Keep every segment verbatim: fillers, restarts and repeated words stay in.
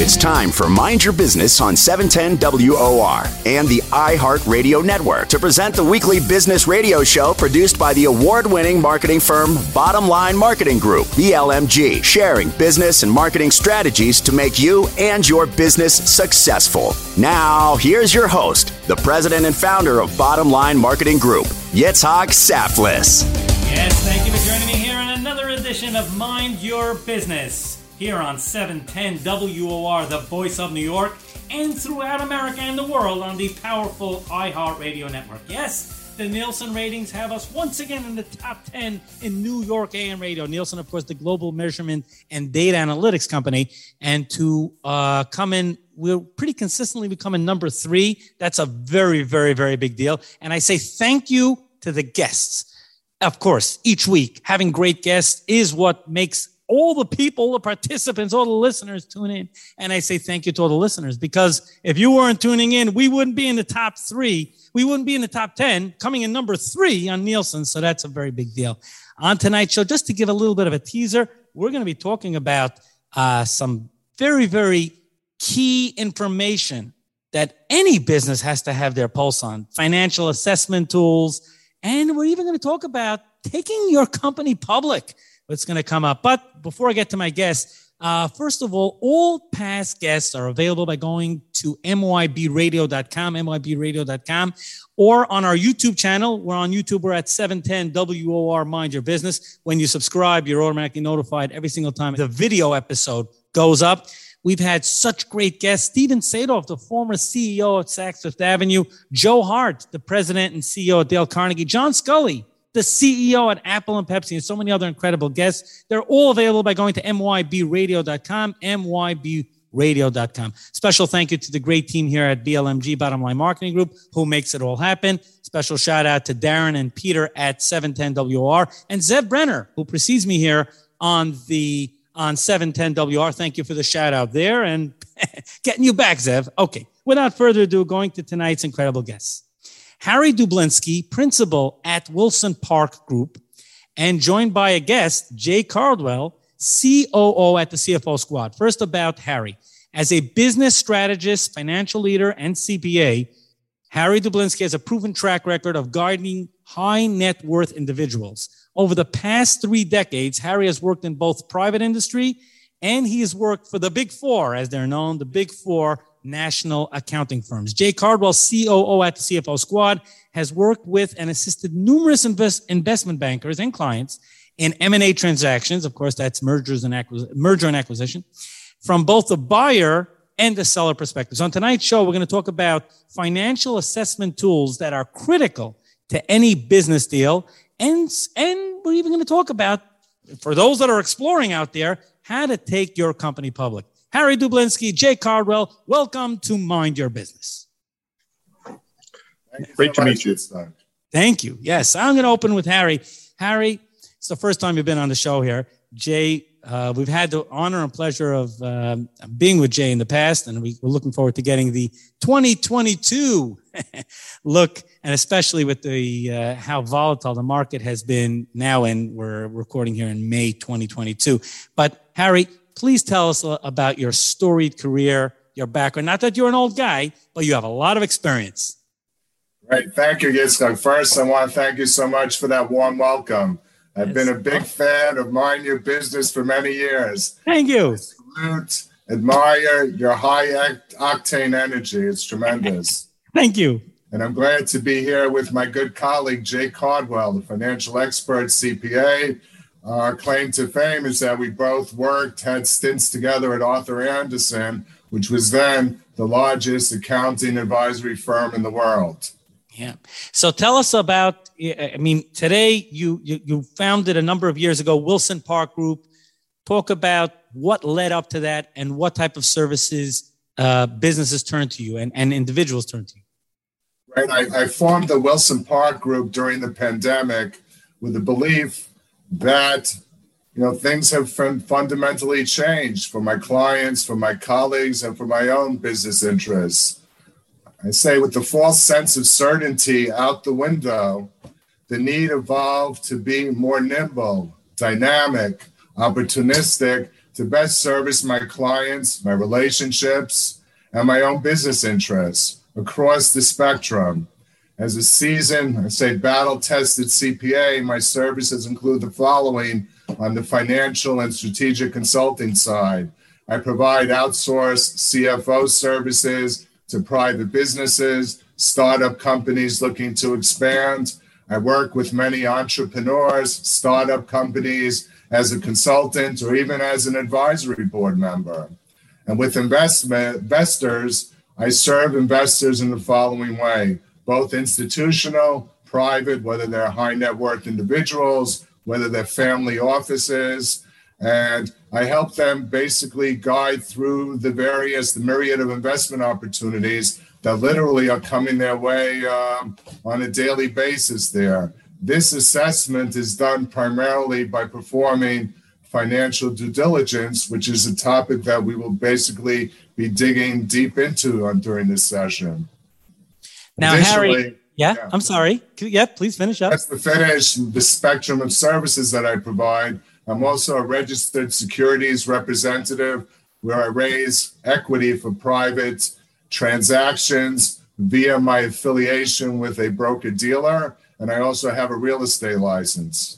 It's time for Mind Your Business on seven ten W O R and the iHeartRadio Network to present the weekly business radio show produced by the award-winning marketing firm Bottom Line Marketing Group, B L M G, sharing business and marketing strategies to make you and your business successful. Now, here's your host, the president and founder of Bottom Line Marketing Group, Yitzhak Saftlis. Yes, thank you for joining me here on another edition of Mind Your Business, here on seven ten W O R, the voice of New York, and throughout America and the world on the powerful iHeartRadio network. Yes, the Nielsen ratings have us once again in the top ten in New York A M radio. Nielsen, of course, the global measurement and data analytics company. And to uh, come in, we're pretty consistently becoming number three. That's a very, very, very big deal. And I say thank you to the guests. Of course, each week, having great guests is what makes all the people, the participants, all the listeners tune in. And I say thank you to all the listeners, because if you weren't tuning in, we wouldn't be in the top three. We wouldn't be in the top ten, coming in number three on Nielsen. So that's a very big deal. On tonight's show, just to give a little bit of a teaser, we're going to be talking about uh, some very, very key information that any business has to have their pulse on. Financial assessment tools. And we're even going to talk about taking your company public. What's going to come up. But before I get to my guests, uh, first of all, all past guests are available by going to M Y B radio dot com, M Y B radio dot com, or on our YouTube channel. We're on YouTube. We're at seven ten W O R Mind Your Business. When you subscribe, you're automatically notified every single time the video episode goes up. We've had such great guests. Steven Sadoff, the former C E O at Saks Fifth Avenue. Joe Hart, the president and C E O at Dale Carnegie. John Scully, the C E O at Apple and Pepsi, and so many other incredible guests. They're all available by going to M Y B radio dot com, M Y B radio dot com. Special thank you to the great team here at B L M G, Bottom Line Marketing Group, who makes it all happen. Special shout out to Darren and Peter at seven ten W O R, and Zev Brenner, who precedes me here on the on seven ten W O R. Thank you for the shout out there, and getting you back, Zev. Okay, without further ado, going to tonight's incredible guests. Harry Dublinsky, principal at Wilson Park Group, and joined by a guest, Jay Cardwell, C O O at the C F O Squad. First about Harry. As a business strategist, financial leader, and C P A, Harry Dublinsky has a proven track record of guiding high net worth individuals. Over the past three decades, Harry has worked in both private industry, and he has worked for the Big Four, as they're known, the Big Four national accounting firms. Jay Cardwell, C O O at the C F O Squad, has worked with and assisted numerous invest, investment bankers and clients in M and A transactions. Of course, that's mergers and acquis- merger and acquisition, from both the buyer and the seller perspective. So on tonight's show, we're going to talk about financial assessment tools that are critical to any business deal. And, and we're even going to talk about, for those that are exploring out there, how to take your company public. Harry Dublinsky, Jay Cardwell, welcome to Mind Your Business. Great to meet you. Thank you. Yes, I'm going to open with Harry. Harry, it's the first time you've been on the show here. Jay, uh, we've had the honor and pleasure of um, being with Jay in the past, and we, we're looking forward to getting the twenty twenty-two look, and especially with the uh, how volatile the market has been now, and we're recording here in May twenty twenty-two. But Harry, please tell us about your storied career, your background. Not that you're an old guy, but you have a lot of experience. Right. Thank you, Yitzhak. First, I want to thank you so much for that warm welcome. I've yes. been a big fan of Mind Your Business for many years. Thank you. I salute, admire your high-octane energy. It's tremendous. Thank you. And I'm glad to be here with my good colleague, Jay Cardwell, the financial expert, C P A. Our claim to fame is that we both worked, had stints together at Arthur Andersen, which was then the largest accounting advisory firm in the world. Yeah. So tell us about, I mean, today you, you, you founded a number of years ago, Wilson Park Group. Talk about what led up to that and what type of services uh, businesses turn to you and, and individuals turn to you. Right. I, I formed the Wilson Park Group during the pandemic with the belief that, you know, things have fundamentally changed for my clients, for my colleagues, and for my own business interests. I say with the false sense of certainty out the window, the need evolved to be more nimble, dynamic, opportunistic, to best service my clients, my relationships, and my own business interests across the spectrum. As a seasoned, I say battle-tested C P A, my services include the following on the financial and strategic consulting side. I provide outsourced C F O services to private businesses, startup companies looking to expand. I work with many entrepreneurs, startup companies as a consultant or even as an advisory board member. And with investment investors, I serve investors in the following way, both institutional, private, whether they're high net worth individuals, whether they're family offices, and I help them basically guide through the various, the myriad of investment opportunities that literally are coming their way um, on a daily basis there. This assessment is done primarily by performing financial due diligence, which is a topic that we will basically be digging deep into on, during this session. Now, Harry, yeah, yeah, I'm sorry. Yeah, please finish up. That's to finish the spectrum of services that I provide. I'm also a registered securities representative where I raise equity for private transactions via my affiliation with a broker-dealer, and I also have a real estate license.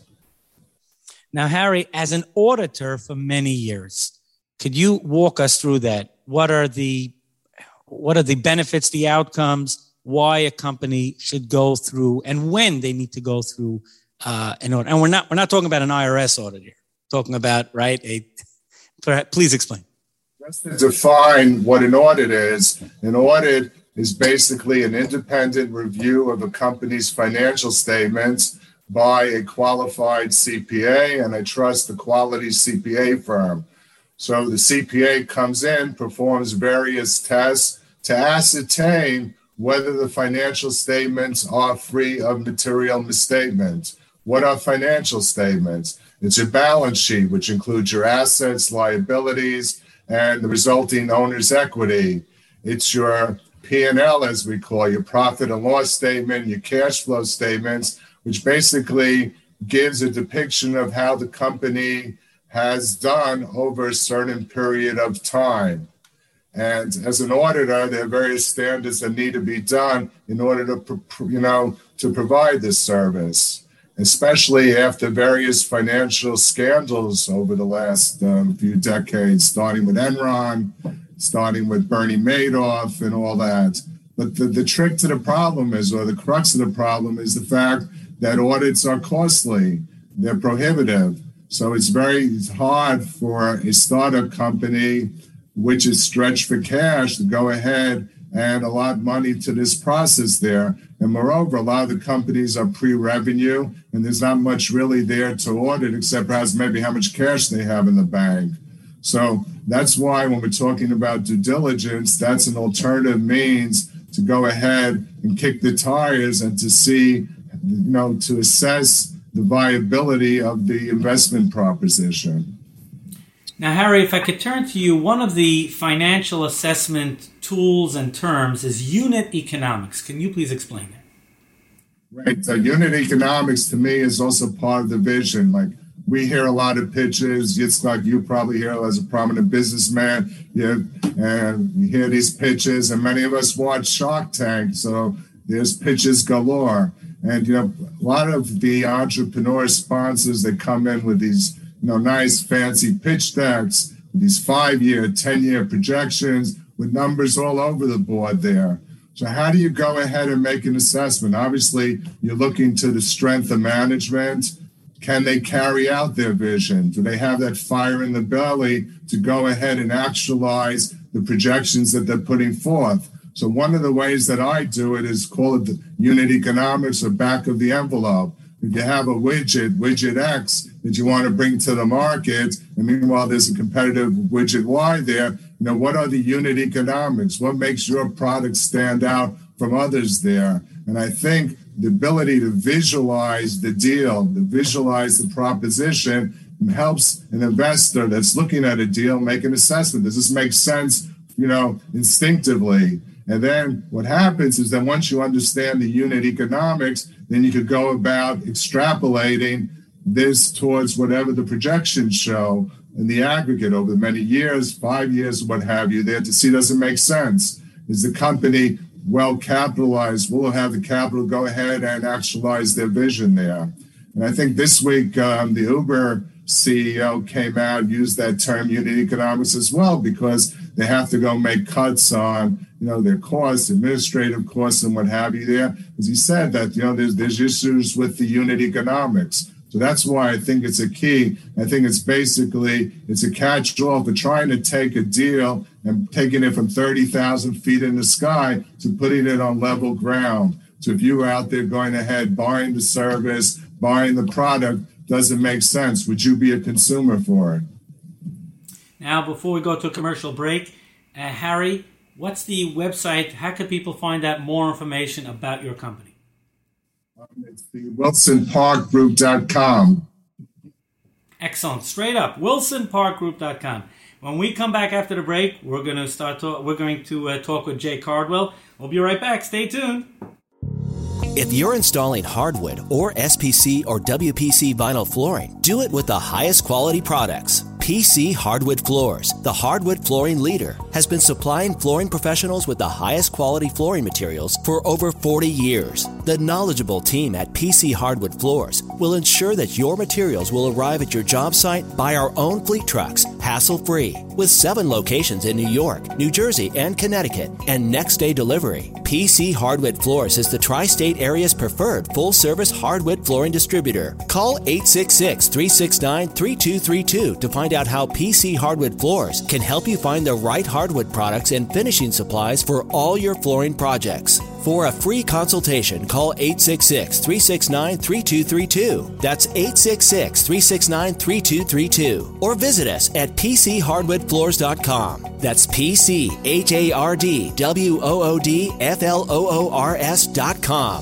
Now, Harry, as an auditor for many years, could you walk us through that? What are the what are the benefits, the outcomes, why a company should go through, and when they need to go through uh, an audit? And we're not we're not talking about an I R S audit here. We're talking about, right, a please explain. Just to define what an audit is, an audit is basically an independent review of a company's financial statements by a qualified C P A, and I trust the quality C P A firm. So the C P A comes in, performs various tests to ascertain whether the financial statements are free of material misstatements. What are financial statements? It's your balance sheet, which includes your assets, liabilities, and the resulting owner's equity. It's your P and L, as we call your profit and loss statement, your cash flow statements, which basically gives a depiction of how the company has done over a certain period of time. And as an auditor, there are various standards that need to be done in order to, you know, to provide this service, especially after various financial scandals over the last um, few decades, starting with Enron, starting with Bernie Madoff and all that. But the, the trick to the problem is, or the crux of the problem is the fact that audits are costly. They're prohibitive. So it's very hard for a startup company, which is stretched for cash, to go ahead and allot money to this process there. And moreover, a lot of the companies are pre-revenue, and there's not much really there to audit except perhaps maybe how much cash they have in the bank. So that's why when we're talking about due diligence, that's an alternative means to go ahead and kick the tires and to see, you know, to assess the viability of the investment proposition. Now, Harry, if I could turn to you, one of the financial assessment tools and terms is unit economics. Can you please explain that? Right. Uh, unit economics, to me, is also part of the vision. Like, we hear a lot of pitches. It's like you probably hear as a prominent businessman, you, and you hear these pitches, and many of us watch Shark Tank, so there's pitches galore. And, you know, a lot of the entrepreneur sponsors that come in with these, you know, nice fancy pitch decks, these five-year, ten-year projections with numbers all over the board there. So how do you go ahead and make an assessment? Obviously, you're looking to the strength of management. Can they carry out their vision? Do they have that fire in the belly to go ahead and actualize the projections that they're putting forth? So one of the ways that I do it is call it the unit economics or back of the envelope. If you have a widget, widget X, that you want to bring to the market, and meanwhile there's a competitive widget Y there, you know, what are the unit economics? What makes your product stand out from others there? And I think the ability to visualize the deal, to visualize the proposition, helps an investor that's looking at a deal make an assessment. Does this make sense, you know, instinctively? And then what happens is that once you understand the unit economics, then you could go about extrapolating this towards whatever the projections show. in the aggregate over many years, five years, what have you, there to see does it make sense? Is the company well capitalized? Will it have the capital go ahead and actualize their vision there? And I think this week um, the Uber C E O came out and used that term unit economics as well, because they have to go make cuts on, you know, their costs, administrative costs and what have you there. As he said that, you know, there's, there's issues with the unit economics. So that's why I think it's a key. I think it's basically, it's a catch-all for trying to take a deal and taking it from thirty thousand feet in the sky to putting it on level ground. So if you were out there going ahead, buying the service, buying the product, doesn't make sense. Would you be a consumer for it? Now, before we go to a commercial break, uh, Harry, what's the website? How can people find out more information about your company? Um, it's the wilson park group dot com. Excellent. Straight up, wilson park group dot com. When we come back after the break, we're going to start. To, we're going to uh, talk with Jay Cardwell. We'll be right back. Stay tuned. If you're installing hardwood or S P C or W P C vinyl flooring, do it with the highest quality products. P C Hardwood Floors, the hardwood flooring leader, has been supplying flooring professionals with the highest quality flooring materials for over forty years. The knowledgeable team at P C Hardwood Floors will ensure that your materials will arrive at your job site by our own fleet trucks, hassle-free. With seven locations in New York, New Jersey, and Connecticut, and next-day delivery, P C Hardwood Floors is the tri-state area's preferred full-service hardwood flooring distributor. Call eight six six, three six nine, three two three two to find out how P C Hardwood Floors can help you find the right hardwood products and finishing supplies for all your flooring projects. For a free consultation, call eight six six, three six nine, three two three two. That's eight six six, three six nine, three two three two. Or visit us at p c hardwood floors dot com. That's P C H A R D W O O D F L O O R S dot com.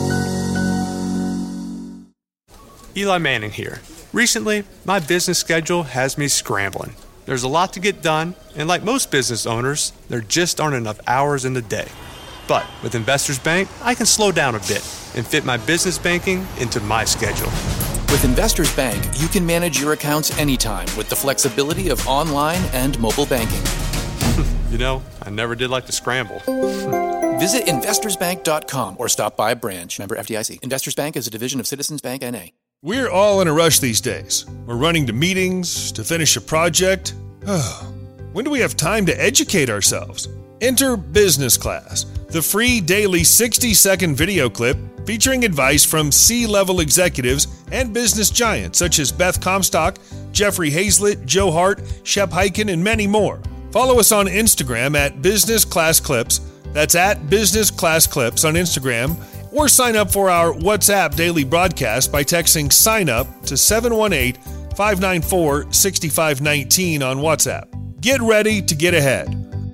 Eli Manning here. Recently, my business schedule has me scrambling. There's a lot to get done, and like most business owners, there just aren't enough hours in the day. But with Investors Bank, I can slow down a bit and fit my business banking into my schedule. With Investors Bank, you can manage your accounts anytime with the flexibility of online and mobile banking. You know, I never did like to scramble. Visit investors bank dot com or stop by a branch. Member F D I C. Investors Bank is a division of Citizens Bank N A. We're all in a rush these days. We're running to meetings, to finish a project. When do we have time to educate ourselves? Enter Business Class, the free daily sixty-second video clip featuring advice from C-level executives and business giants such as Beth Comstock, Jeffrey Hazlett, Joe Hart, Shep Hyken, and many more. Follow us on Instagram at Business Class Clips. That's at Business Class Clips on Instagram. Or sign up for our WhatsApp daily broadcast by texting sign up to seven one eight, five nine four, six five one nine on WhatsApp. Get ready to get ahead.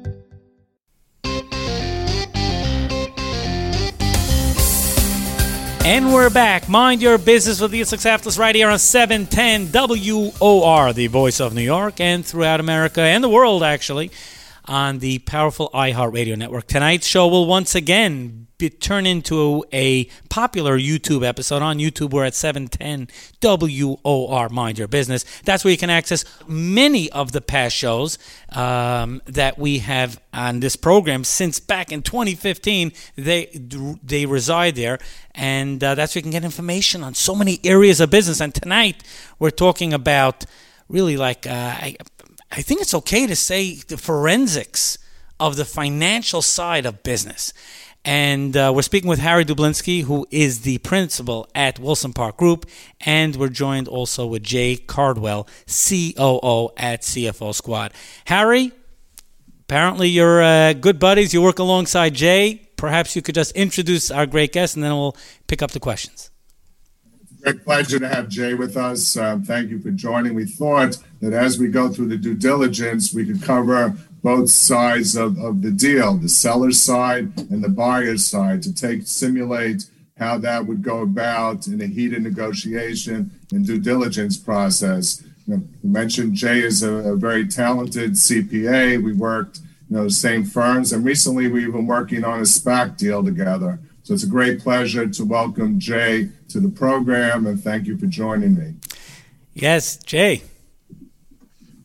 And we're back. Mind your business with the Yitzhak Saflis right here on seven ten W O R, the voice of New York, and throughout America and the world, actually, on the powerful iHeartRadio network. Tonight's show will once again be turn into a popular YouTube episode. On YouTube, we're at seven ten W O R, Mind Your Business. That's where you can access many of the past shows um, that we have on this program since back in twenty fifteen. They they reside there, and uh, that's where you can get information on so many areas of business. And tonight, we're talking about really like, uh, I, I think it's okay to say the forensics of the financial side of business. And uh, we're speaking with Harry Dublinsky, who is the principal at Wilson Park Group, and we're joined also with Jay Cardwell, C O O at C F O Squad. Harry, apparently you're uh, good buddies. You work alongside Jay. Perhaps you could just introduce our great guest, and then we'll pick up the questions. Great pleasure to have Jay with us. Uh, thank you for joining. We thought that as we go through the due diligence, we could cover both sides of, of the deal, the seller's side and the buyer's side, to take simulate how that would go about in a heated negotiation and due diligence process. You know, you mentioned Jay is a, a very talented C P A. We worked, you know, the same firms, and recently we've been working on a SPAC deal together. So it's a great pleasure to welcome Jay to the program, and thank you for joining me. Yes, Jay.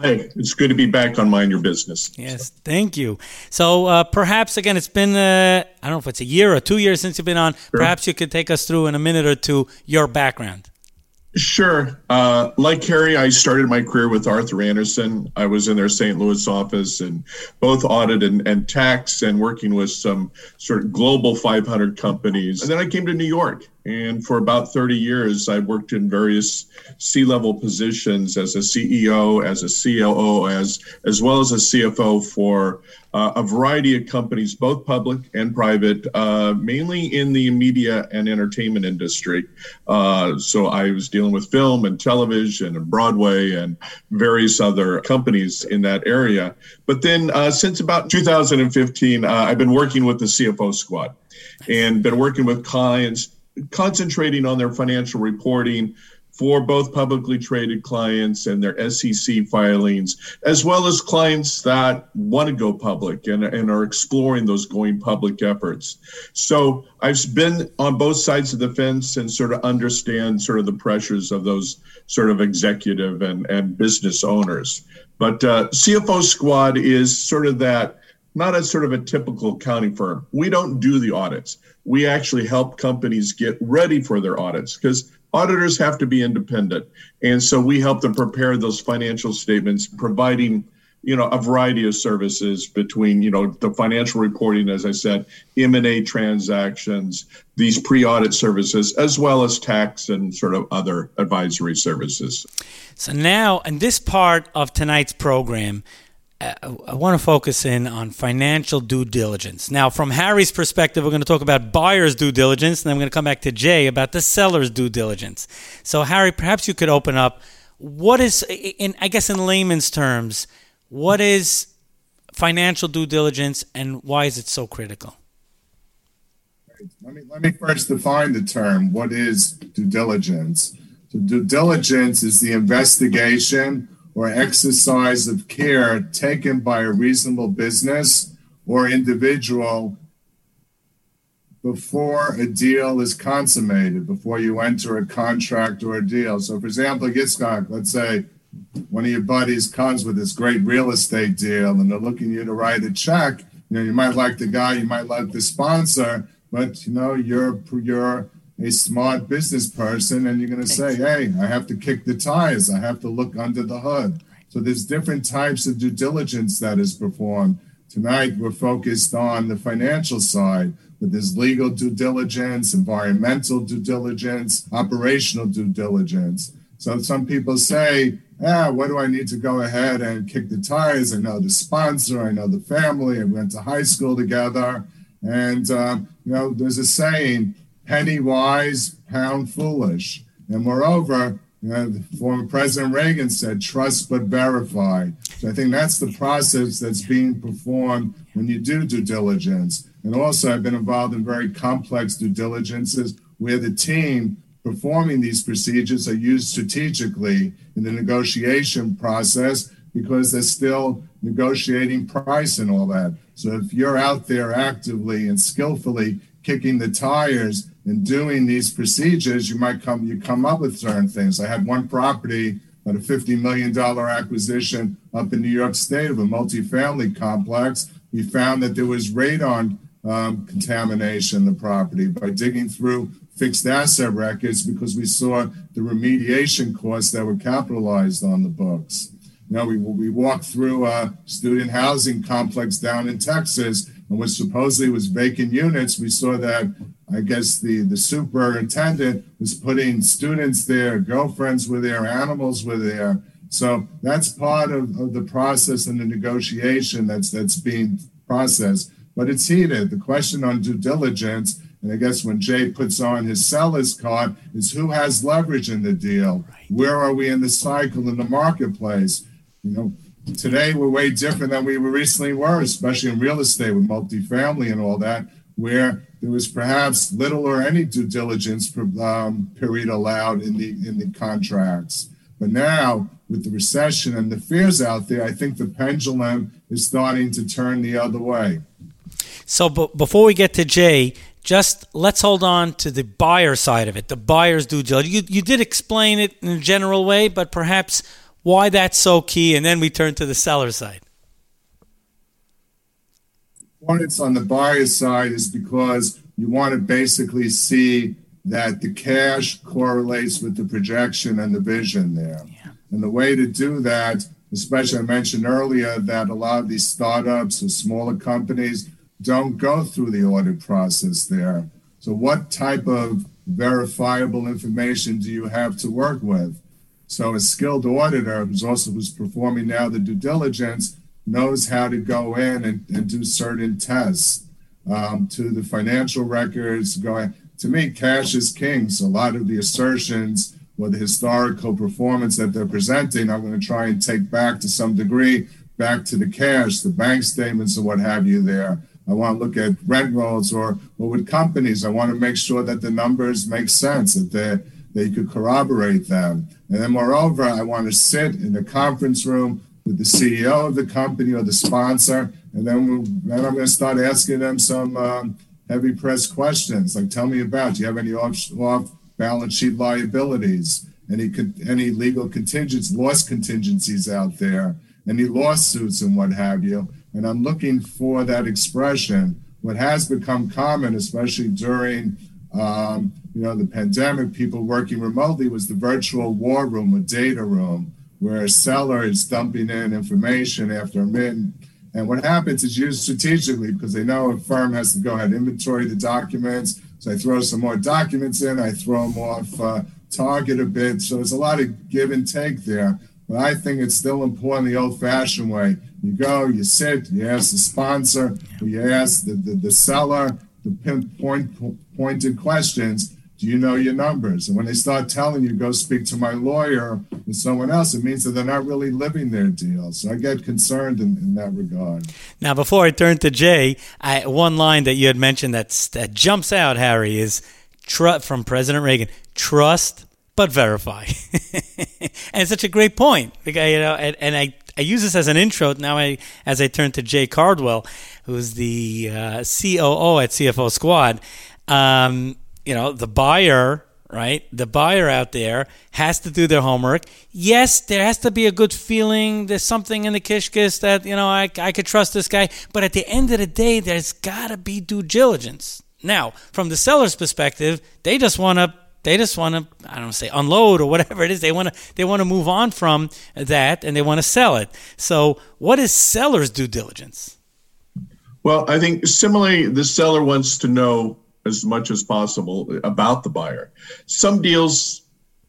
Hey, it's good to be back on Mind Your Business. Yes, thank you. So uh, perhaps, again, it's been, uh, I don't know if it's a year or two years since you've been on. Sure. Perhaps you could take us through in a minute or two your background. Sure. Uh, like Harry, I started my career with Arthur Andersen. I was in their Saint Louis office and both audit and, and tax and working with some sort of global five hundred companies. And then I came to New York. And for about thirty years, I worked in various C-level positions as a C E O, as a C O O, as, as well as a C F O for uh, a variety of companies, both public and private, uh, mainly in the media and entertainment industry. Uh, so I was dealing with film and television and Broadway and various other companies in that area. But then uh, since about two thousand fifteen, uh, I've been working with the C F O squad and been working with clients, concentrating on their financial reporting for both publicly traded clients and their S E C filings, as well as clients that want to go public and, and are exploring those going public efforts. So I've been on both sides of the fence and sort of understand sort of the pressures of those sort of executive and, and business owners. But uh, C F O Squad is sort of that, not a sort of a typical accounting firm. We don't do the audits. We actually help companies get ready for their audits because auditors have to be independent. And so we help them prepare those financial statements, providing, you know, a variety of services between, you know, the financial reporting, as I said, M and A transactions, these pre-audit services, as well as tax and sort of other advisory services. So now, in this part of tonight's program, I want to focus in on financial due diligence. Now, from Harry's perspective, we're going to talk about buyer's due diligence, and then I'm going to come back to Jay about the seller's due diligence. So, Harry, perhaps you could open up. What is, in I guess in layman's terms, what is financial due diligence, and why is it so critical? Let me, let me first define the term. What is due diligence? So due diligence is the investigation or exercise of care taken by a reasonable business or individual before a deal is consummated, before you enter a contract or a deal. So, for example, Yitzchak, let's say one of your buddies comes with this great real estate deal and they're looking you to write a check. You know, you might like the guy, you might like the sponsor, but, you know, you're you're a smart business person and you're going to say, hey, I have to kick the tires. I have to look under the hood. So there's different types of due diligence that is performed. Tonight, we're focused on the financial side, but there's legal due diligence, environmental due diligence, operational due diligence. So some people say, ah, what do I need to go ahead and kick the tires? I know the sponsor, I know the family, I went to high school together. And, uh, you know, there's a saying, penny wise, pound foolish. And moreover, you know, the former President Reagan said, trust but verify. So I think that's the process that's being performed when you do due diligence. And also, I've been involved in very complex due diligences where the team performing these procedures are used strategically in the negotiation process because they're still negotiating price and all that. So if you're out there actively and skillfully kicking the tires and doing these procedures, you might come you come up with certain things. I had one property, about a fifty million dollars acquisition up in New York State of a multifamily complex. We found that there was radon um, contamination in the property by digging through fixed asset records because we saw the remediation costs that were capitalized on the books. You know, we, we walked through a student housing complex down in Texas, and what supposedly was vacant units. We saw that, I guess, the, the superintendent was putting students there, girlfriends were there, animals were there. So that's part of, of the process and the negotiation that's that's being processed. But it's heated. The question on due diligence, and I guess when Jay puts on his seller's card, is who has leverage in the deal? Right. Where are we in the cycle in the marketplace? You know, today we're way different than we recently were, especially in real estate with multifamily and all that, where there was perhaps little or any due diligence um, period allowed in the in the contracts. But now, with the recession and the fears out there, I think the pendulum is starting to turn the other way. So b- before we get to Jay, just let's hold on to the buyer side of it, the buyer's due diligence. You, you did explain it in a general way, but perhaps why that's so key, and then we turn to the seller side. One, it's on the buyer side is because you want to basically see that the cash correlates with the projection and the vision there. Yeah. And the way to do that, especially I mentioned earlier that a lot of these startups or smaller companies don't go through the audit process there. So what type of verifiable information do you have to work with? So a skilled auditor who's also who's performing now the due diligence knows how to go in and, and do certain tests um, to the financial records. Going to me, cash is king. So a lot of the assertions or the historical performance that they're presenting, I'm going to try and take back to some degree back to the cash, the bank statements and what have you there. I want to look at rent rolls or, or with companies. I want to make sure that the numbers make sense, that they that you could corroborate them. And then moreover, I want to sit in the conference room with the C E O of the company or the sponsor, and then, we'll, then I'm going to start asking them some um, heavy press questions, like tell me about, do you have any off, off balance sheet liabilities, any any legal contingents, loss contingencies out there, any lawsuits and what have you. And I'm looking for that expression. What has become common, especially during um, you know, the pandemic, people working remotely, was the virtual war room or data room, where a seller is dumping in information after a minute. And what happens is used strategically because they know a firm has to go ahead and inventory the documents. So I throw some more documents in, I throw them off uh, target a bit. So there's a lot of give and take there. But I think it's still important the old-fashioned way. You go, you sit, you ask the sponsor, or you ask the, the, the seller the pinpoint pointed questions. Do you know your numbers? And when they start telling you, go speak to my lawyer or someone else, it means that they're not really living their deal. So I get concerned in, in that regard. Now, before I turn to Jay, I, one line that you had mentioned that's, that jumps out, Harry, is tr- from President Reagan, trust but verify. And it's such a great point. Because, you know, and, and I, I use this as an intro now I, as I turn to Jay Cardwell, who's the uh, C O O at C F O Squad. Um, you know, the buyer, right? The buyer out there has to do their homework. Yes, there has to be a good feeling. There's something in the kishkis that, you know, I, I could trust this guy. But at the end of the day, there's got to be due diligence. Now, from the seller's perspective, they just want to They just want to, I don't know, say unload or whatever it is. They want to they want to move on from that and they want to sell it. So what is seller's due diligence? Well, I think similarly, the seller wants to know as much as possible about the buyer. Some deals,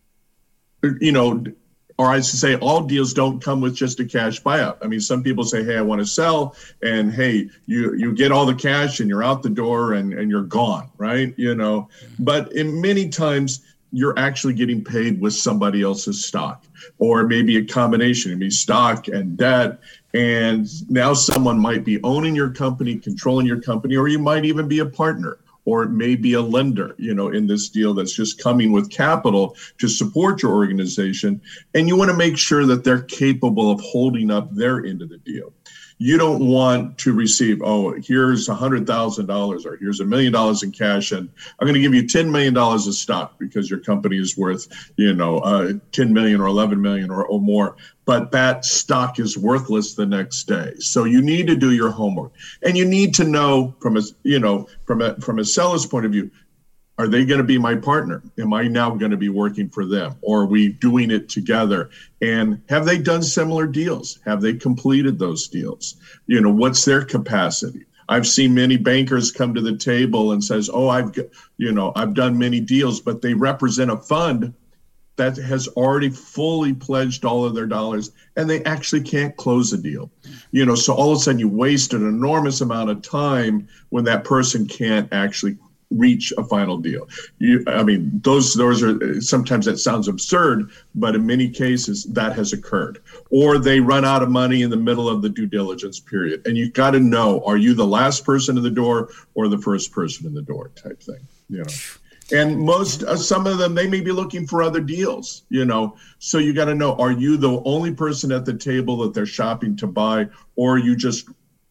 you know, or I should say all deals don't come with just a cash buyout. I mean, some people say, hey, I want to sell, and hey, you you get all the cash and you're out the door and, and you're gone, right? You know, but in many times you're actually getting paid with somebody else's stock, or maybe a combination, maybe stock and debt. And now someone might be owning your company, controlling your company, or you might even be a partner. Or it may be a lender, you know, in this deal that's just coming with capital to support your organization. And you want to make sure that they're capable of holding up their end of the deal. You don't want to receive, oh, here's one hundred thousand dollars or here's a million dollars in cash, and I'm going to give you ten million dollars of stock because your company is worth, you know, uh, ten million dollars or eleven million dollars or, or more. But that stock is worthless the next day. So you need to do your homework, and you need to know from a, you know, from a from a seller's point of view, are they going to be my partner? Am I now going to be working for them? Or are we doing it together? And have they done similar deals? Have they completed those deals? You know, what's their capacity? I've seen many bankers come to the table and says, oh, I've, you know, I've done many deals, but they represent a fund that has already fully pledged all of their dollars, and they actually can't close a deal. You know, so all of a sudden you waste an enormous amount of time when that person can't actually reach a final deal. You, I mean, those those are sometimes that sounds absurd, but in many cases that has occurred. Or they run out of money in the middle of the due diligence period, and you got to know: are you the last person in the door or the first person in the door, type thing. You know. And most, uh, some of them, they may be looking for other deals, you know. So you got to know: are you the only person at the table that they're shopping to buy, or are you just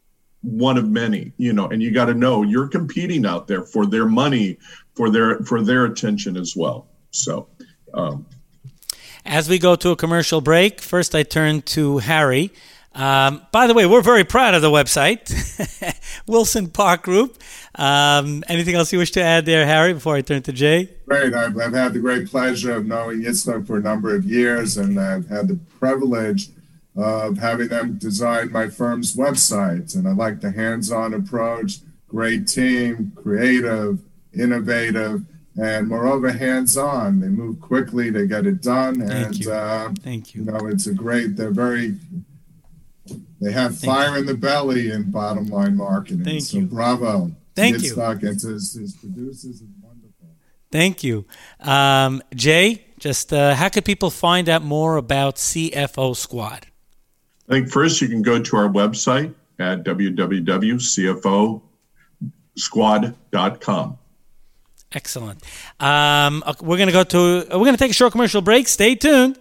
one of many, you know? And you got to know you're competing out there for their money, for their for their attention as well. So, um, As we go to a commercial break, first I turn to Harry. Um, by the way, we're very proud of the website, Wilson Park Group. Um, anything else you wish to add there, Harry, before I turn to Jay? Great. I've, I've had the great pleasure of knowing Yitzhak for a number of years, and I've had the privilege of having them design my firm's website. And I like the hands-on approach, great team, creative, innovative, and moreover, hands-on. They move quickly, they get it done. Thank and, you. Uh, Thank you. You know, it's a great, they're very... They have Thank fire you. in the belly in bottom line marketing. Thank so you. bravo. Thank Yitzhak you. and his, his producers is wonderful. Thank you. Um, Jay, just uh, how could people find out more about C F O Squad? I think first you can go to our website at w w w dot c f o squad dot com. Excellent. Um, okay, we're going to go to, we're going to take a short commercial break. Stay tuned.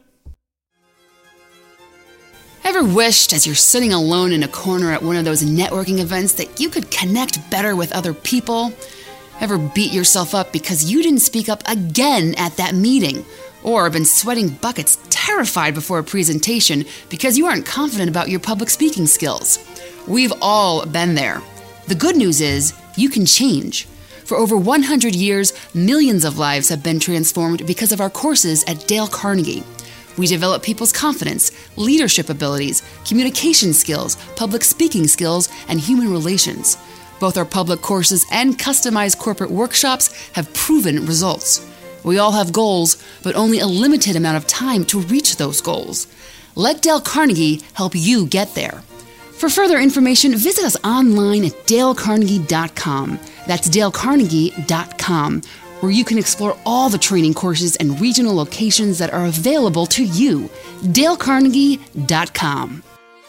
Ever wished, as you're sitting alone in a corner at one of those networking events, that you could connect better with other people? Ever beat yourself up because you didn't speak up again at that meeting? Or been sweating buckets, terrified before a presentation because you aren't confident about your public speaking skills? We've all been there. The good news is, you can change. For over one hundred years, millions of lives have been transformed because of our courses at Dale Carnegie. We develop people's confidence, leadership abilities, communication skills, public speaking skills, and human relations. Both our public courses and customized corporate workshops have proven results. We all have goals, but only a limited amount of time to reach those goals. Let Dale Carnegie help you get there. For further information, visit us online at dale carnegie dot com. That's dale carnegie dot com. where you can explore all the training courses and regional locations that are available to you. dale carnegie dot com.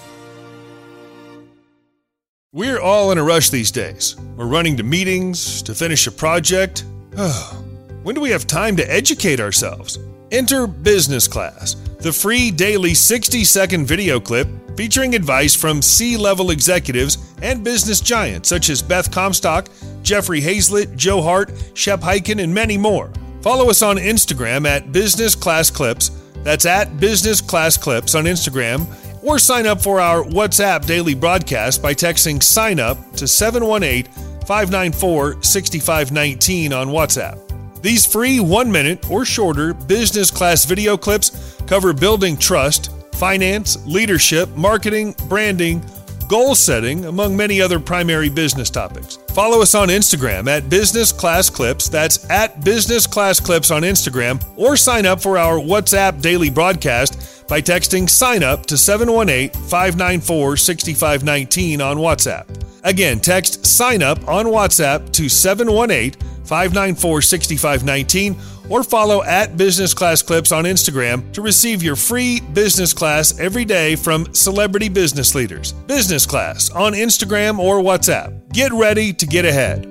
We're all in a rush these days. We're running to meetings, to finish a project. When do we have time to educate ourselves? Enter Business Class, the free daily sixty-second video clip featuring advice from C-level executives and business giants such as Beth Comstock, Jeffrey Hazlett, Joe Hart, Shep Hyken, and many more. Follow us on Instagram at Business Class Clips. That's at Business Class Clips on Instagram. Or sign up for our WhatsApp daily broadcast by texting sign up to seven one eight, five nine four, six five one nine on WhatsApp. These free one-minute or shorter business class video clips cover building trust, finance, leadership, marketing, branding, goal setting, among many other primary business topics. Follow us on Instagram at Business Class Clips. That's at Business Class Clips on Instagram. Or sign up for our WhatsApp daily broadcast by texting sign up to seven one eight, five nine four, six five one nine on WhatsApp. Again, text sign up on WhatsApp to seven one eight, five nine four, six five one nine or follow at Business Class Clips on Instagram to receive your free business class every day from celebrity business leaders. Business Class on Instagram or WhatsApp. Get ready to get ahead.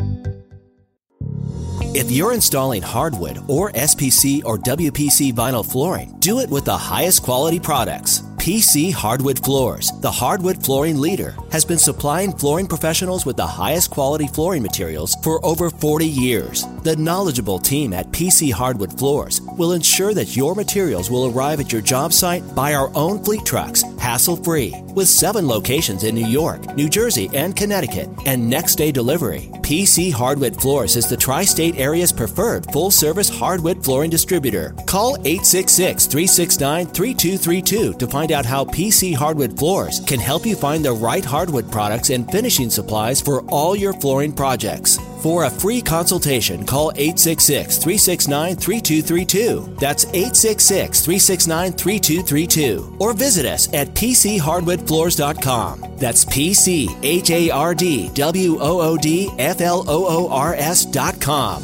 If you're installing hardwood or S P C or W P C vinyl flooring, do it with the highest quality products. P C Hardwood Floors, the hardwood flooring leader, has been supplying flooring professionals with the highest quality flooring materials for over forty years. The knowledgeable team at P C Hardwood Floors will ensure that your materials will arrive at your job site by our own fleet trucks, hassle-free. With seven locations in New York, New Jersey, and Connecticut, and next-day delivery, P C Hardwood Floors is the tri-state area's preferred full-service hardwood flooring distributor. Call eight six six, three six nine, three two three two to find out how P C Hardwood Floors can help you find the right hardwood products and finishing supplies for all your flooring projects. For a free consultation, call eight six six, three six nine, three two three two. That's eight six six, three six nine, three two three two. Or visit us at p c hardwood floors dot com. That's P C H A R D W O O D F L O O R S dot com.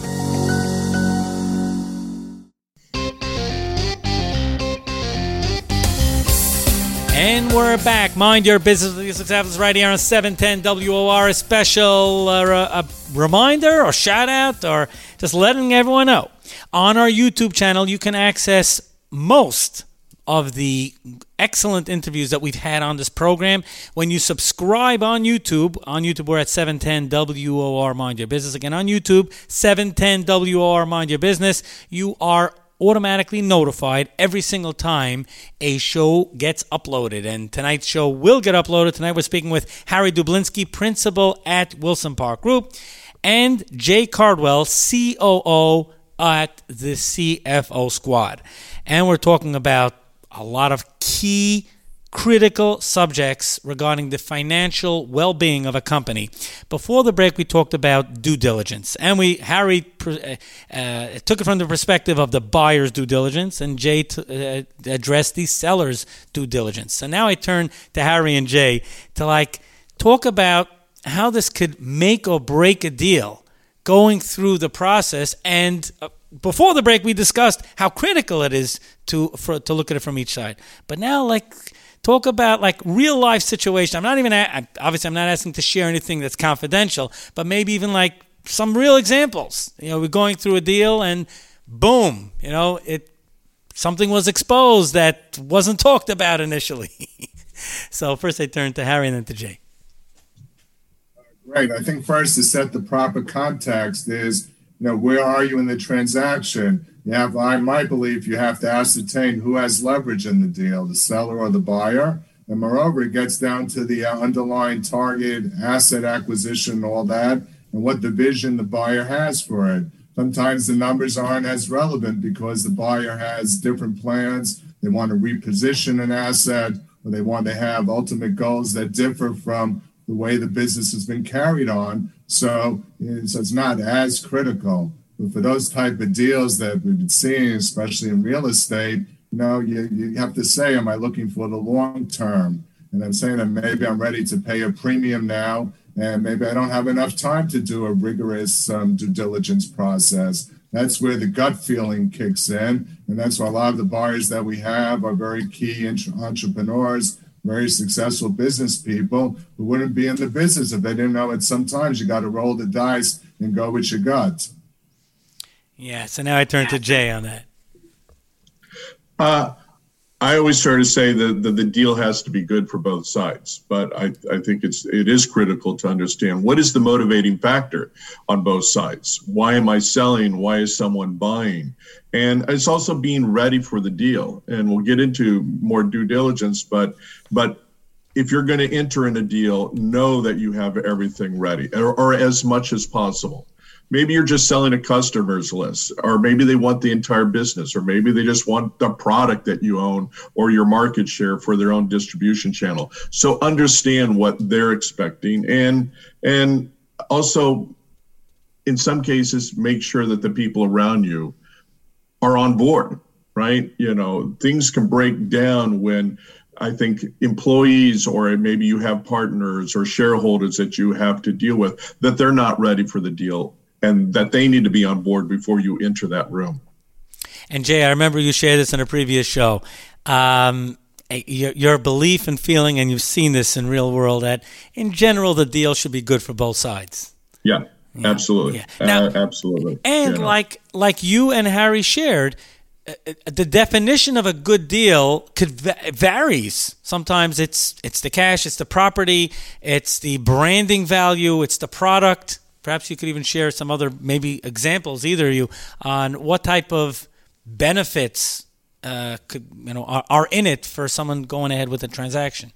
And we're back. Mind your business with Yitzhak Savlis right here on seven ten W O R. A special uh, a reminder or shout out or just letting everyone know. On our YouTube channel, you can access most of the excellent interviews that we've had on this program. When you subscribe on YouTube, on YouTube we're at seven ten W O R Mind Your Business. Again, on YouTube, seven ten W O R Mind Your Business. You are automatically notified every single time a show gets uploaded. And tonight's show will get uploaded. Tonight we're speaking with Harry Dublinsky, principal at Wilson Park Group, and Jay Cardwell, C O O at the C F O Squad. And we're talking about a lot of key critical subjects regarding the financial well-being of a company. Before the break, we talked about due diligence, and we Harry uh, uh, took it from the perspective of the buyer's due diligence, and Jay t- uh, addressed the seller's due diligence. So now I turn to Harry and Jay to like talk about how this could make or break a deal going through the process. And uh, before the break, we discussed how critical it is to for, to look at it from each side. But now, like, talk about like real life situation. I'm not even a- obviously I'm not asking to share anything that's confidential, but maybe even like some real examples. You know, we're going through a deal and boom, you know, it something was exposed that wasn't talked about initially. So first I turn to Harry and then to Jay. Right. I think first to set the proper context is, you know, where are you in the transaction? You have, I my belief, you have to ascertain who has leverage in the deal, the seller or the buyer. And moreover, it gets down to the uh, underlying target, asset acquisition, all that, and what the vision the buyer has for it. Sometimes the numbers aren't as relevant because the buyer has different plans. They want to reposition an asset, or they want to have ultimate goals that differ from the way the business has been carried on. So, so it's not as critical. But for those type of deals that we've been seeing, especially in real estate, you know, you, you have to say, am I looking for the long term? And I'm saying that maybe I'm ready to pay a premium now, and maybe I don't have enough time to do a rigorous um, due diligence process. That's where the gut feeling kicks in. And that's why a lot of the buyers that we have are very key entrepreneurs, very successful business people who wouldn't be in the business if they didn't know it. Sometimes you got to roll the dice and go with your gut. Yeah, so now I turn to Jay on that. Uh, I always try to say that the, the deal has to be good for both sides, but I, I think it's it is critical to understand what is the motivating factor on both sides. Why am I selling? Why is someone buying? And it's also being ready for the deal. And we'll get into more due diligence, but but if you're going to enter in a deal, know that you have everything ready, or, or as much as possible. Maybe you're just selling a customer's list, or maybe they want the entire business, or maybe they just want the product that you own or your market share for their own distribution channel. So understand what they're expecting, and and also in some cases make sure that the people around you are on board, right? You know, things can break down when I think employees, or maybe you have partners or shareholders that you have to deal with, that they're not ready for the deal, and that they need to be on board before you enter that room. And Jay, I remember you shared this in a previous show. Um, your, your belief and feeling, and you've seen this in real world, that in general the deal should be good for both sides. Yeah, yeah. absolutely. Yeah. Now, uh, absolutely. And you know. like like you and Harry shared, uh, the definition of a good deal could va- varies. Sometimes it's it's the cash, it's the property, it's the branding value, it's the product. Perhaps you could even share some other maybe examples, either of you, on what type of benefits uh, could you know are, are in it for someone going ahead with a transaction.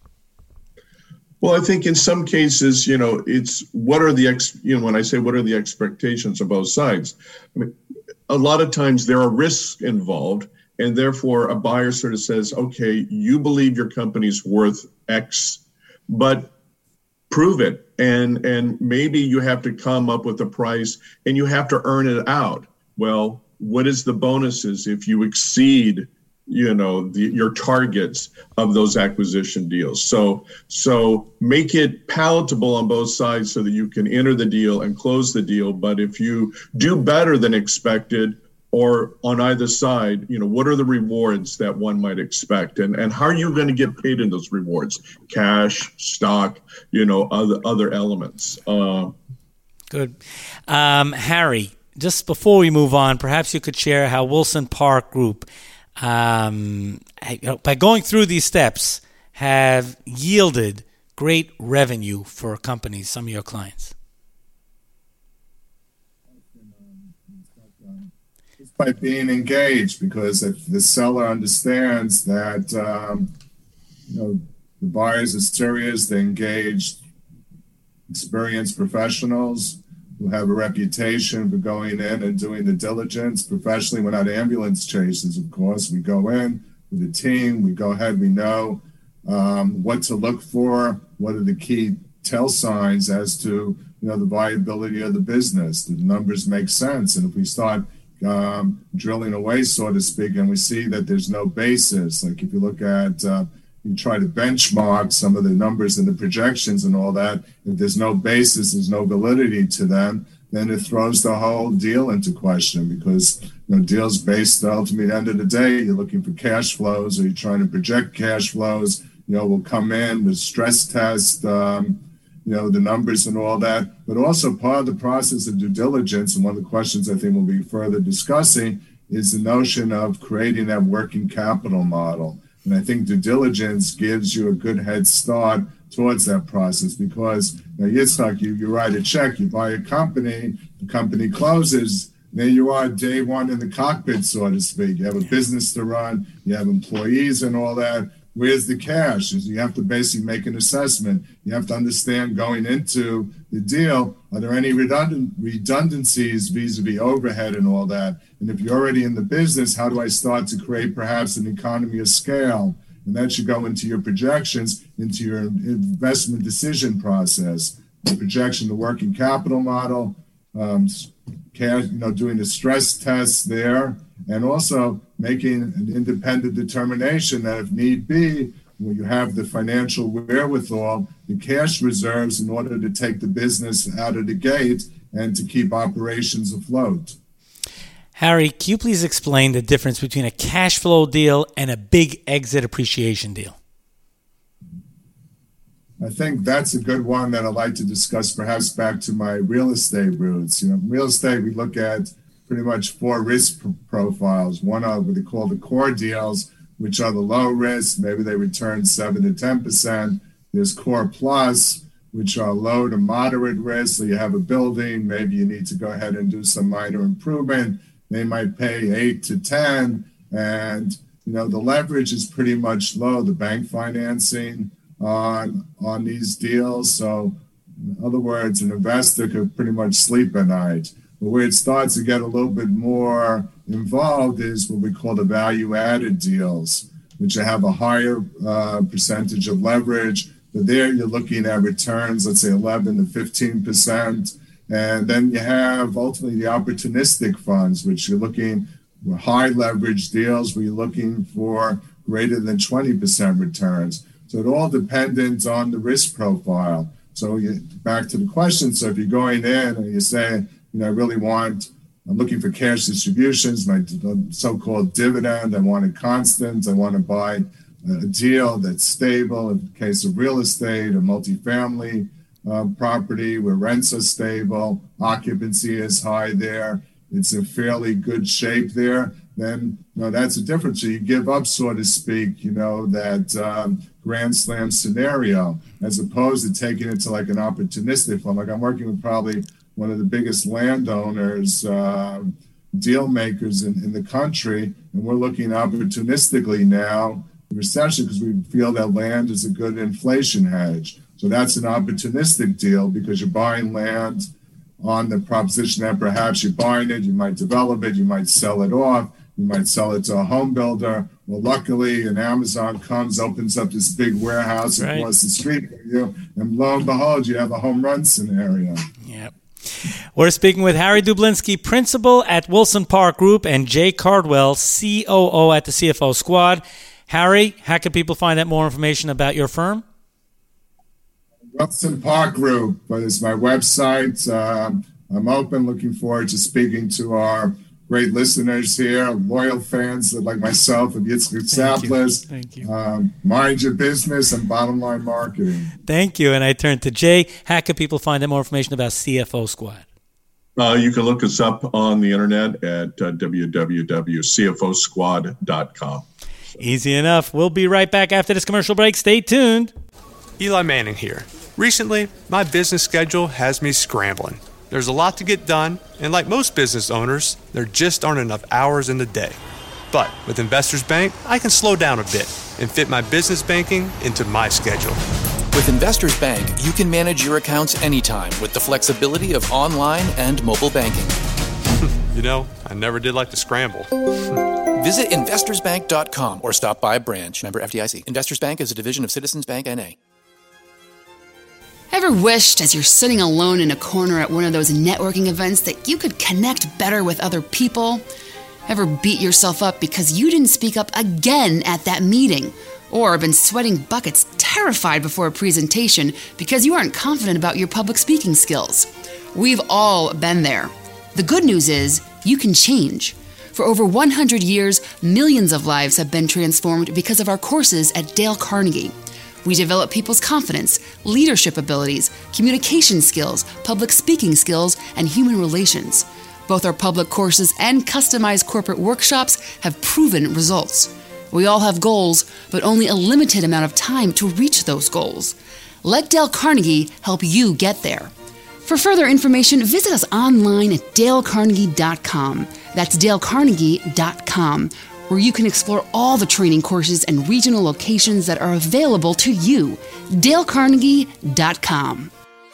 Well, I think in some cases, you know, it's what are the ex, you know, when I say what are the expectations of both sides, I mean, a lot of times there are risks involved, and therefore a buyer sort of says, okay, you believe your company's worth X, but prove it. And and maybe you have to come up with a price and you have to earn it out. Well, what is the bonuses if you exceed, you know, the, your targets of those acquisition deals? So so make it palatable on both sides so that you can enter the deal and close the deal. But if you do better than expected, or on either side, you know, what are the rewards that one might expect? And and how are you going to get paid in those rewards? Cash, stock, you know, other other elements. Uh, Good. Um, Harry, just before we move on, perhaps you could share how Wilson Park Group, um, by going through these steps, have yielded great revenue for companies, some of your clients. By being engaged, because if the seller understands that um, you know the buyers are serious, they engaged experienced professionals who have a reputation for going in and doing the diligence professionally. We're not ambulance chasers, of course. We go in with a team. We go ahead. We know um, what to look for. What are the key tell signs as to you know the viability of the business? Do the numbers make sense? And if we start Um, drilling away, so to speak, and we see that there's no basis. Like if you look at, uh, you try to benchmark some of the numbers and the projections and all that, if there's no basis, there's no validity to them, then it throws the whole deal into question, because you know, deals based ultimately at the end of the day, you're looking for cash flows, or you're trying to project cash flows, you know, will come in with stress test, um, you know, the numbers and all that, but also part of the process of due diligence, and one of the questions I think we'll be further discussing, is the notion of creating that working capital model. And I think due diligence gives you a good head start towards that process, because you know, Yitzhak, you, you write a check, you buy a company, the company closes, there you are day one in the cockpit, so to speak. You have a business to run, you have employees and all that. Where's the cash? You have to basically make an assessment. You have to understand going into the deal, are there any redundant redundancies vis-a-vis overhead and all that? And if you're already in the business, how do I start to create perhaps an economy of scale? And that should go into your projections, into your investment decision process. The projection, the working capital model, um, cash, you know, doing the stress tests there, and also making an independent determination that if need be, when you have the financial wherewithal, the cash reserves in order to take the business out of the gate and to keep operations afloat. Harry, can you please explain the difference between a cash flow deal and a big exit appreciation deal? I think that's a good one that I'd like to discuss, perhaps back to my real estate roots. You know, real estate, we look at pretty much four risk profiles. One are what they call the core deals, which are the low risk. Maybe they return seven to ten percent. There's core plus, which are low to moderate risk. So you have a building, maybe you need to go ahead and do some minor improvement. They might pay eight to ten, and you know the leverage is pretty much low, the bank financing on on these deals. So in other words, an investor could pretty much sleep at night. But where it starts to get a little bit more involved is what we call the value-added deals, which have a higher uh, percentage of leverage. But there you're looking at returns, let's say eleven to fifteen percent. And then you have ultimately the opportunistic funds, which you're looking for high leverage deals where you're looking for greater than twenty percent returns. So it all depends on the risk profile. So you, back to the question. So if you're going in and you're saying, you know, I really want, I'm looking for cash distributions, my so-called dividend, I want it constant, I want to buy a deal that's stable. In the case of real estate, a multifamily uh, property where rents are stable, occupancy is high there, it's in fairly good shape there, then you know, that's a difference. So you give up, so to speak, you know, that um, grand slam scenario, as opposed to taking it to like an opportunistic fund. Like I'm working with probably one of the biggest landowners, uh, deal makers in, in the country, and we're looking opportunistically now, essentially because we feel that land is a good inflation hedge. So that's an opportunistic deal because you're buying land on the proposition that perhaps you're buying it, you might develop it, you might sell it off, you might sell it to a home builder. Well, luckily, an Amazon comes, opens up this big warehouse right across the street from you, and lo and behold, you have a home run scenario. Yep. We're speaking with Harry Dublinsky, principal at Wilson Park Group, and Jay Cardwell, C O O at the C F O Squad. Harry, how can people find out more information about your firm? Wilson Park Group is my website. Um, I'm open, looking forward to speaking to our great listeners here, loyal fans like myself of Yitzchak Saplis. Thank you. Um, mind your business and bottom line marketing. Thank you. And I turn to Jay. How can people find out more information about C F O Squad? Uh, you can look us up on the internet at uh, w w w dot c f o squad dot com. Easy enough. We'll be right back after this commercial break. Stay tuned. Eli Manning here. Recently, my business schedule has me scrambling. There's a lot to get done, and like most business owners, there just aren't enough hours in the day. But with Investors Bank, I can slow down a bit and fit my business banking into my schedule. With Investors Bank, you can manage your accounts anytime with the flexibility of online and mobile banking. You know, I never did like to scramble. Visit investors bank dot com or stop by a branch. Member F D I C. Investors Bank is a division of Citizens Bank N A. Ever wished, as you're sitting alone in a corner at one of those networking events, that you could connect better with other people? Ever beat yourself up because you didn't speak up again at that meeting? Or been sweating buckets, terrified before a presentation because you aren't confident about your public speaking skills? We've all been there. The good news is, you can change. For over one hundred years, millions of lives have been transformed because of our courses at Dale Carnegie. We develop people's confidence, leadership abilities, communication skills, public speaking skills, and human relations. Both our public courses and customized corporate workshops have proven results. We all have goals, but only a limited amount of time to reach those goals. Let Dale Carnegie help you get there. For further information, visit us online at dale carnegie dot com. That's dale carnegie dot com, where you can explore all the training courses and regional locations that are available to you. dale carnegie dot com.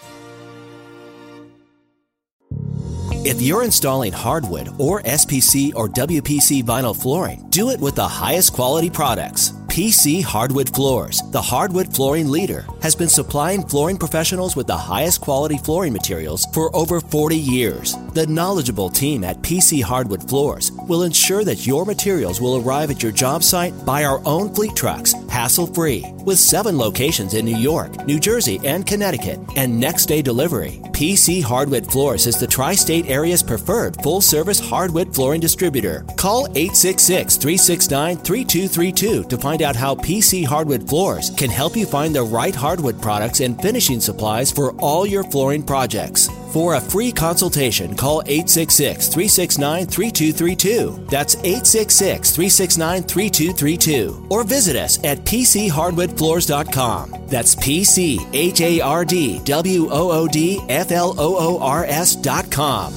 If you're installing hardwood or S P C or W P C vinyl flooring, do it with the highest quality products. P C Hardwood Floors, the hardwood flooring leader, has been supplying flooring professionals with the highest quality flooring materials for over forty years. The knowledgeable team at P C Hardwood Floors will ensure that your materials will arrive at your job site by our own fleet trucks, hassle-free. With seven locations in New York, New Jersey, and Connecticut, and next-day delivery, P C Hardwood Floors is the tri-state area's preferred full-service hardwood flooring distributor. Call eight six six, three six nine, three two three two to find out how P C Hardwood Floors can help you find the right hardwood products and finishing supplies for all your flooring projects. For a free consultation, call eight six six, three six nine, three two three two. That's eight six six, three six nine, three two three two. Or visit us at p c hardwood floors dot com. That's P C H A R D W O O D F L O O R S dot com.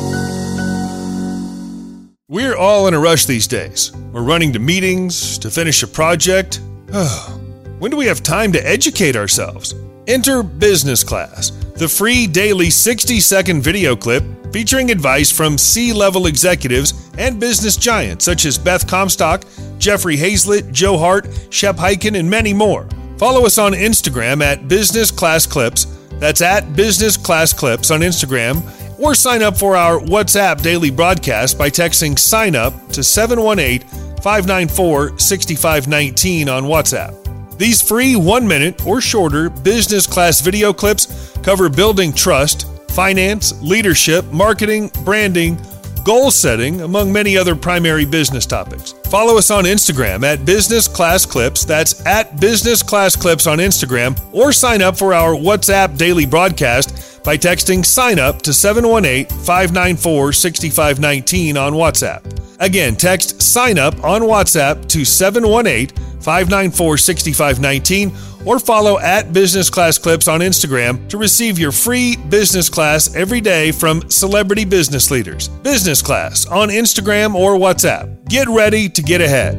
We're all in a rush these days. We're running to meetings, to finish a project. When do we have time to educate ourselves? Enter Business Class, the free daily sixty-second video clip featuring advice from C-level executives and business giants such as Beth Comstock, Jeffrey Hazlett, Joe Hart, Shep Hyken, and many more. Follow us on Instagram at Business Class Clips. That's at Business Class Clips on Instagram. Or sign up for our WhatsApp daily broadcast by texting sign up to seven one eight, five nine four, six five one nine on WhatsApp. These free one-minute or shorter business class video clips cover building trust, finance, leadership, marketing, branding, goal setting, among many other primary business topics. Follow us on Instagram at Business Class Clips. That's at Business Class Clips on Instagram. Or sign up for our WhatsApp daily broadcast by texting sign up to seven one eight, five nine four, six five one nine on WhatsApp. Again, text sign up on WhatsApp to seven one eight, five nine four, six five one nine or follow at Business Class Clips on Instagram to receive your free business class every day from celebrity business leaders. Business Class on Instagram or WhatsApp. Get ready to get ahead.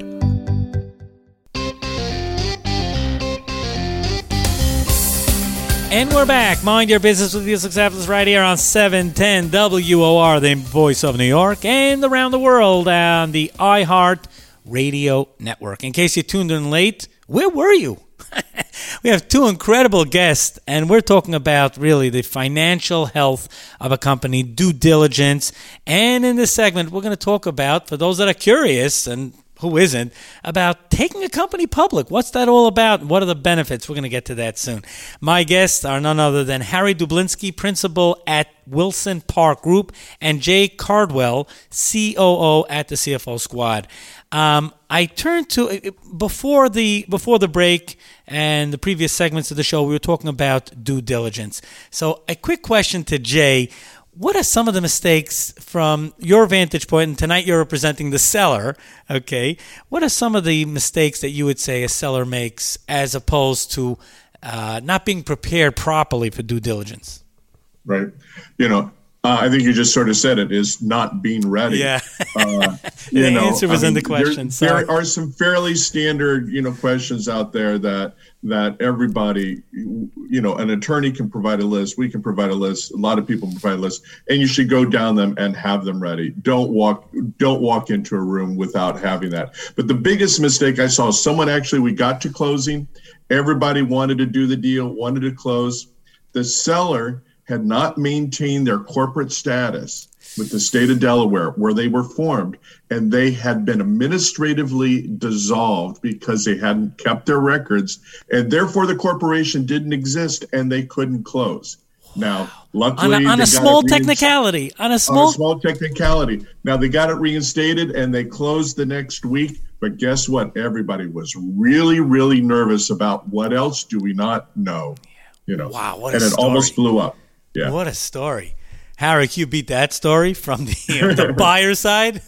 And we're back. Mind your business with your success right here on seven ten W O R, the voice of New York, and around the world on the iHeart Radio Network. In case you tuned in late, where were you? We have two incredible guests, and we're talking about really the financial health of a company, due diligence. And in this segment, we're going to talk about, for those that are curious, and who isn't, about taking a company public. What's that all about? What are the benefits? We're going to get to that soon. My guests are none other than Harry Dublinsky, principal at Wilson Park Group, and Jay Cardwell, C O O at the C F O Squad. Um, I turned to, before the before the break and the previous segments of the show, we were talking about due diligence. So a quick question to Jay. What are some of the mistakes from your vantage point? And tonight you're representing the seller, okay? What are some of the mistakes that you would say a seller makes as opposed to uh, not being prepared properly for due diligence? Right. You know, Uh, I think you just sort of said it, is not being ready. Yeah. Uh, the you know, answer was I in mean, the question. There, there are some fairly standard, you know, questions out there that that everybody, you know, an attorney can provide a list. We can provide a list. A lot of people provide a list, and you should go down them and have them ready. Don't walk, don't walk into a room without having that. But the biggest mistake I saw, someone actually, we got to closing. Everybody wanted to do the deal, wanted to close. The seller had not maintained their corporate status with the state of Delaware where they were formed, and they had been administratively dissolved because they hadn't kept their records, and therefore the corporation didn't exist and they couldn't close. Now, luckily, on a, on a small technicality, on a small on a small technicality. Now they got it reinstated and they closed the next week. But guess what? Everybody was really, really nervous about what else do we not know. You know, wow, what and a it story. almost blew up. Yeah. What a story. Harry, can you beat that story from the, uh, the buyer side?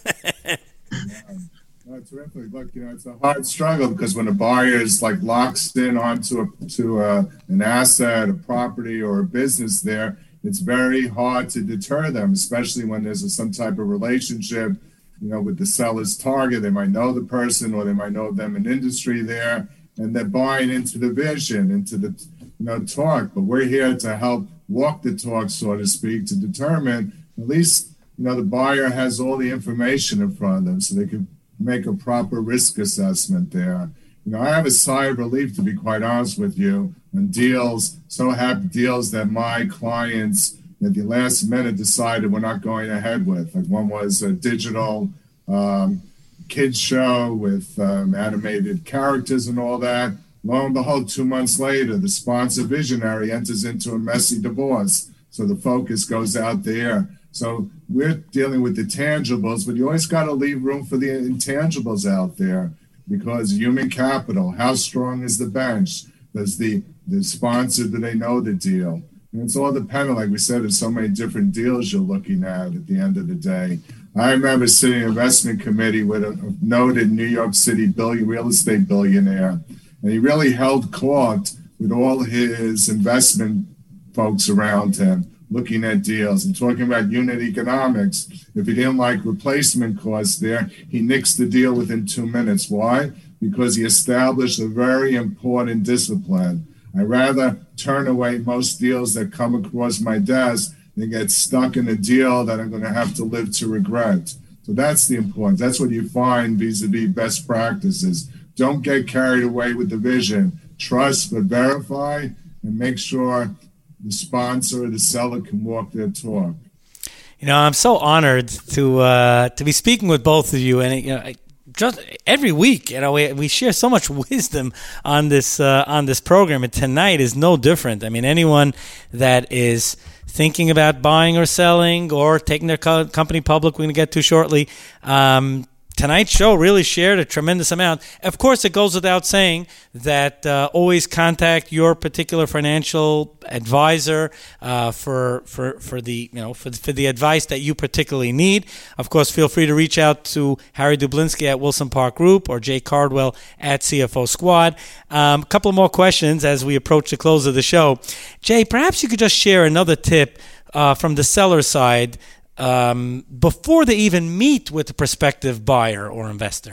No, terrific. Look, you know, it's a hard struggle because when a buyer is like locks in onto a, to a, an asset, a property, or a business there, it's very hard to deter them, especially when there's a, some type of relationship, you know, with the seller's target. They might know the person, or they might know them in industry there, and they're buying into the vision, into the, you know, talk. But we're here to help walk the talk, so to speak, to determine at least, you know, the buyer has all the information in front of them so they can make a proper risk assessment there. You know, I have a sigh of relief, to be quite honest with you, on deals, so happy deals that my clients at the last minute decided we're not going ahead with. Like one was a digital um, kids show with um, animated characters and all that. Lo and behold, two months later, the sponsor visionary enters into a messy divorce. So the focus goes out there. So we're dealing with the tangibles, but you always got to leave room for the intangibles out there, because human capital, how strong is the bench? Does the, the sponsor, do they know the deal? And it's all dependent, like we said, there's so many different deals you're looking at at the end of the day. I remember sitting in an investment committee with a, a noted New York City billion, real estate billionaire, and he really held court with all his investment folks around him, looking at deals and talking about unit economics. If he didn't like replacement costs there, he nixed the deal within two minutes. Why? Because he established a very important discipline. I rather turn away most deals that come across my desk than get stuck in a deal that I'm going to have to live to regret. So that's the importance. That's what you find vis-a-vis best practices. Don't get carried away with the vision. Trust, but verify, and make sure the sponsor or the seller can walk their talk. You know, I'm so honored to uh, to be speaking with both of you, and you know, I, just every week, you know, we we share so much wisdom on this uh, on this program, and tonight is no different. I mean, anyone that is thinking about buying or selling or taking their co- company public, we're going to get to shortly. Um, Tonight's show really shared a tremendous amount. Of course, it goes without saying that uh, always contact your particular financial advisor uh, for for for the you know for for the advice that you particularly need. Of course, feel free to reach out to Harry Dublinsky at Wilson Park Group or Jay Cardwell at C F O Squad. Um, a couple more questions as we approach the close of the show. Jay, perhaps you could just share another tip uh, from the seller side. Um, before they even meet with the prospective buyer or investor?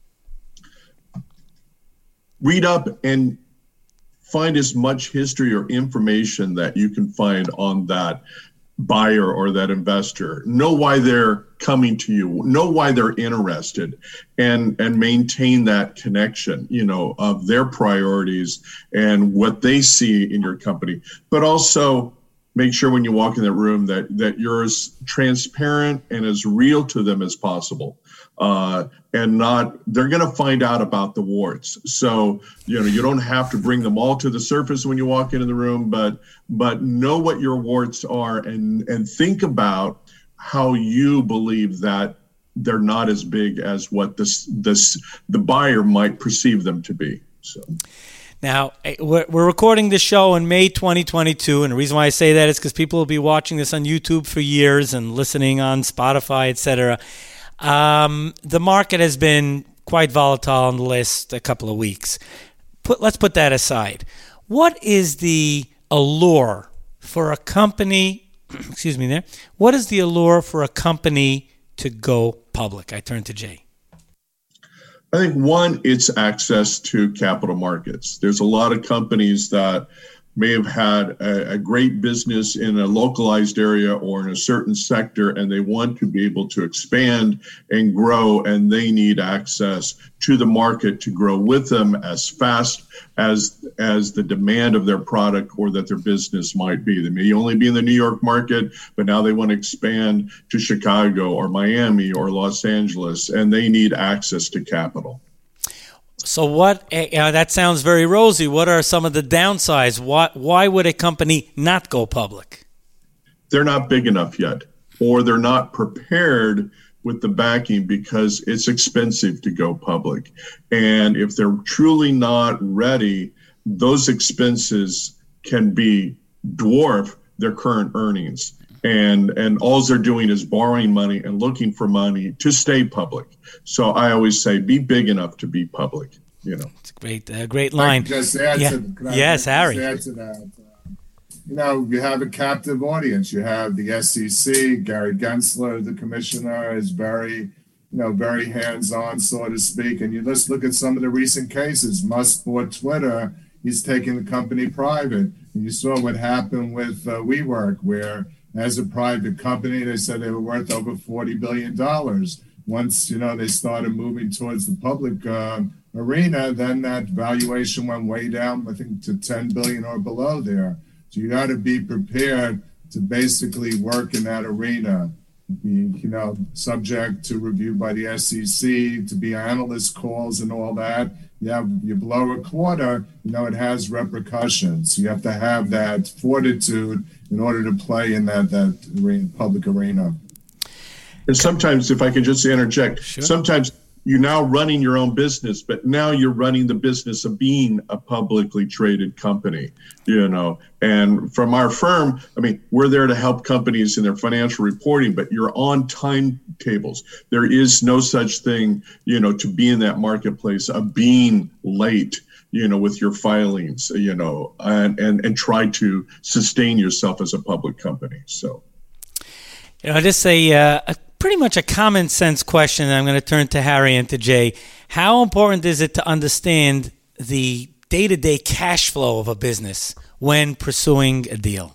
Read up and find as much history or information that you can find on that buyer or that investor. Know why they're coming to you. Know why they're interested, and and maintain that connection, you know, of their priorities and what they see in your company. But also, make sure when you walk in that room that, that you're as transparent and as real to them as possible. Uh, and not, they're going to find out about the warts. So, you know, you don't have to bring them all to the surface when you walk into the room, but, but know what your warts are, and, and think about how you believe that they're not as big as what this, this, the buyer might perceive them to be. So. Now, we're recording this show in May twenty twenty-two, and the reason why I say that is because people will be watching this on YouTube for years and listening on Spotify, et cetera. Um, the market has been quite volatile in the last a couple of weeks. Put, let's put that aside. What is the allure for a company excuse me there, what is the allure for a company to go public? I turn to Jay. I think one, it's access to capital markets. There's a lot of companies that may have had a, a great business in a localized area or in a certain sector, and they want to be able to expand and grow, and they need access to the market to grow with them as fast as as the demand of their product or that their business might be. They may only be in the New York market, but now they want to expand to Chicago or Miami or Los Angeles, and they need access to capital. So what, uh, that sounds very rosy. What are some of the downsides? Why, why would a company not go public? They're not big enough yet, or they're not prepared with the backing because it's expensive to go public. And if they're truly not ready, those expenses can be dwarf their current earnings. And and all they're doing is borrowing money and looking for money to stay public. So I always say, be big enough to be public. You know, it's a great, uh, great line. Just add yeah. to, yes, Harry. Add to that. Uh, you know, you have a captive audience. You have the S E C. Gary Gensler, the commissioner, is very, you know, very hands-on, so to speak. And you just look at some of the recent cases. Musk bought Twitter. He's taking the company private. And you saw what happened with uh, WeWork, where as a private company, they said they were worth over forty billion dollars. Once, you know, they started moving towards the public uh, arena, then that valuation went way down, I think, to ten billion dollars or below there. So you got to be prepared to basically work in that arena, be, you know, subject to review by the S E C, to be analyst calls and all that. You have, you blow a quarter, you know, it has repercussions. You have to have that fortitude in order to play in that, that arena, public arena. And sometimes, if I can just interject, sure. Sometimes you're now running your own business, but now you're running the business of being a publicly traded company, you know. And from our firm, I mean, we're there to help companies in their financial reporting, but you're on timetables. There is no such thing, you know, to be in that marketplace of being late, you know, with your filings, you know, and, and, and try to sustain yourself as a public company. So, you know, just a, uh, a pretty much a common sense question. I'm going to turn to Harry and to Jay. How important is it to understand the day-to-day cash flow of a business when pursuing a deal?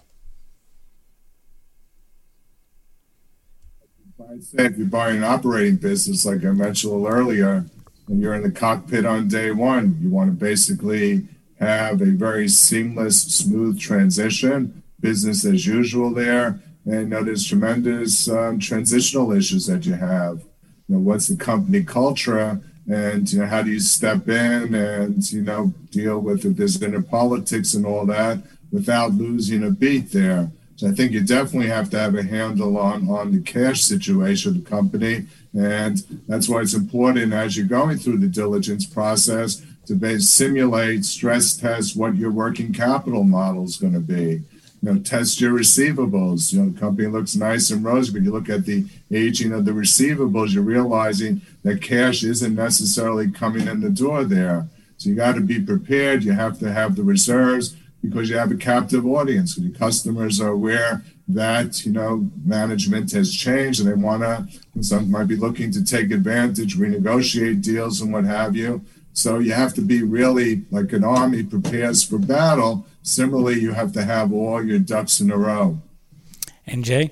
I'd say if you're buying an operating business, like I mentioned a little earlier, and you're in the cockpit on day one, you want to basically have a very seamless, smooth transition, business as usual there. And you know, there's tremendous um, transitional issues that you have. You know, what's the company culture, and you know, how do you step in and you know deal with if there's inner politics and all that without losing a beat there. So I think you definitely have to have a handle on on the cash situation of the company, and that's why it's important as you're going through the diligence process to base, simulate, stress test what your working capital model is going to be. You know, test your receivables. You know, the company looks nice and rosy, but you look at the aging of the receivables, you're realizing that cash isn't necessarily coming in the door there. So you got to be prepared. You have to have the reserves because you have a captive audience. And your customers are aware that, you know, management has changed and they want to, some might be looking to take advantage, renegotiate deals and what have you. So you have to be really like an army prepares for battle. Similarly, you have to have all your ducks in a row. And Jay?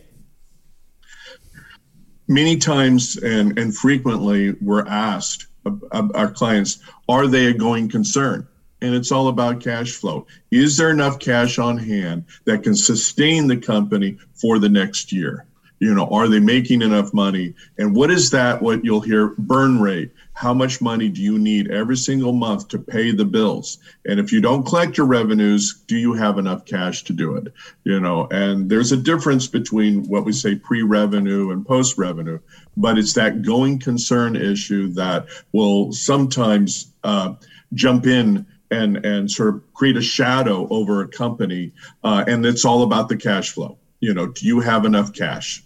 Many times and, and frequently we're asked, uh, our clients, are they a going concern? And it's all about cash flow. Is there enough cash on hand that can sustain the company for the next year? You know, are they making enough money? And what is that, what you'll hear, burn rate? How much money do you need every single month to pay the bills? And if you don't collect your revenues, do you have enough cash to do it? You know, and there's a difference between what we say pre-revenue and post-revenue, but it's that going concern issue that will sometimes uh, jump in and, and sort of create a shadow over a company. Uh, and it's all about the cash flow. You know, do you have enough cash?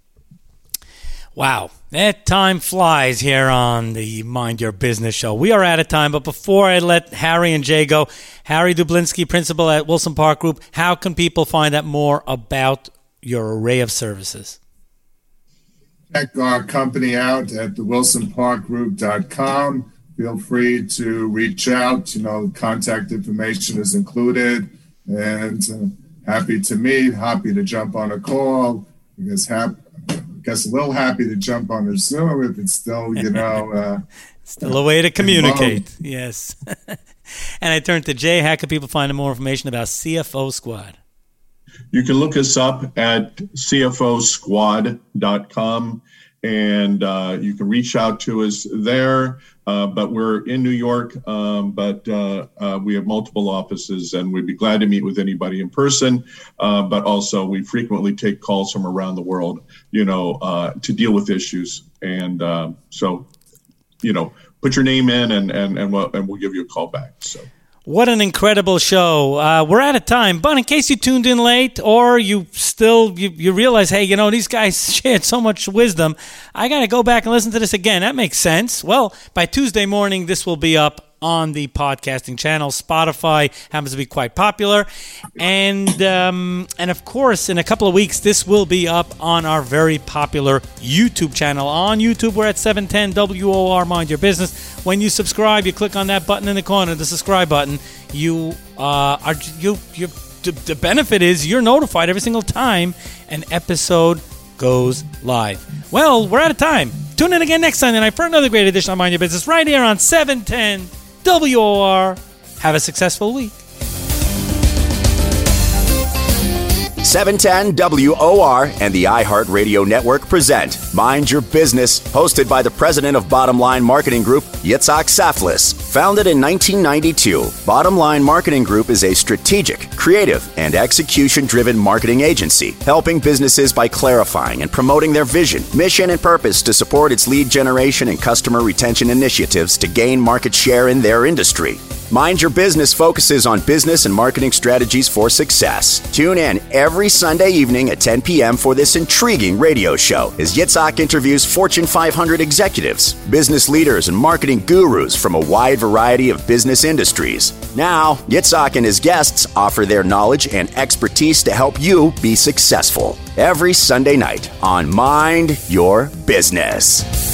Wow, that time flies here on the Mind Your Business show. We are out of time, but before I let Harry and Jay go, Harry Dublinsky, principal at Wilson Park Group, how can people find out more about your array of services? Check our company out at the wilson park group dot com. Feel free to reach out. You know, contact information is included. And uh, happy to meet, happy to jump on a call. I guess, hap- I guess a little happy to jump on the Zoom if it's still, you know. Uh, still a way to communicate, yes. And I turn to Jay. How can people find more information about C F O Squad? You can look us up at C F O squad dot com, and uh, you can reach out to us there. Uh, but we're in New York, um, but uh, uh, we have multiple offices, and we'd be glad to meet with anybody in person. Uh, but also, we frequently take calls from around the world, you know, uh, to deal with issues. And uh, so, you know, put your name in, and and and we'll, and we'll give you a call back. So. What an incredible show. Uh, we're out of time, but in case you tuned in late or you still, you, you realize, hey, you know, these guys shared so much wisdom, I got to go back and listen to this again. That makes sense. Well, by Tuesday morning, this will be up on the podcasting channel. Spotify happens to be quite popular. And, um, and of course, in a couple of weeks, this will be up on our very popular YouTube channel. On YouTube, we're at seven ten W O R, Mind Your Business. When you subscribe, you click on that button in the corner, the subscribe button. You uh, are you you. The, the benefit is you're notified every single time an episode goes live. Well, we're out of time. Tune in again next Sunday night for another great edition of Mind Your Business right here on seven ten W O R. Have a successful week. seven ten W O R and the iHeartRadio Network present Mind Your Business, hosted by the president of Bottom Line Marketing Group, Yitzhak Saflis. Founded in nineteen ninety-two, Bottom Line Marketing Group is a strategic, creative, and execution-driven marketing agency, helping businesses by clarifying and promoting their vision, mission, and purpose to support its lead generation and customer retention initiatives to gain market share in their industry. Mind Your Business focuses on business and marketing strategies for success. Tune in every Sunday evening at ten p.m. for this intriguing radio show as Yitzhak interviews Fortune five hundred executives, business leaders, and marketing gurus from a wide variety of business industries. Now, Yitzhak and his guests offer their knowledge and expertise to help you be successful. Every Sunday night on Mind Your Business.